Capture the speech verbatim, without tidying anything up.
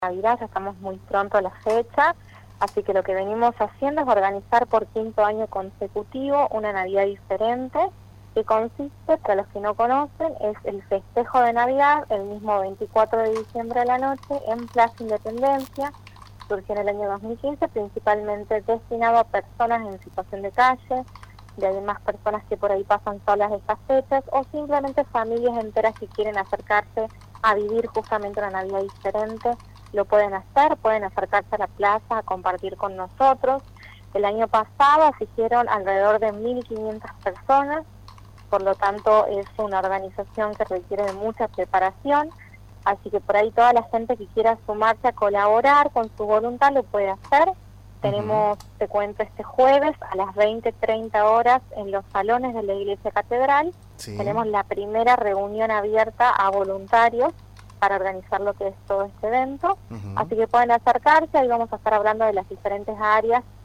Navidad, ya estamos muy pronto a la fecha, así que lo que venimos haciendo es organizar por quinto año consecutivo una Navidad diferente, que consiste, para los que no conocen, es el festejo de Navidad, el mismo veinticuatro de diciembre a la noche, en Plaza Independencia. Surgió en el año dos mil quince, principalmente destinado a personas en situación de calle, de además personas que por ahí pasan solas estas fechas, o simplemente familias enteras que quieren acercarse a vivir justamente una Navidad diferente. Lo pueden hacer, pueden acercarse a la plaza a compartir con nosotros. El año pasado asistieron alrededor de mil quinientas personas, por lo tanto es una organización que requiere de mucha preparación, así que por ahí toda la gente que quiera sumarse a colaborar con su voluntad lo puede hacer. Uh-huh. Tenemos, te cuento, este jueves a las veinte treinta horas en los salones de la Iglesia Catedral, sí. Tenemos la primera reunión abierta a voluntarios para organizar lo que es todo este evento, uh-huh. Así que pueden acercarse, ahí vamos a estar hablando de las diferentes áreas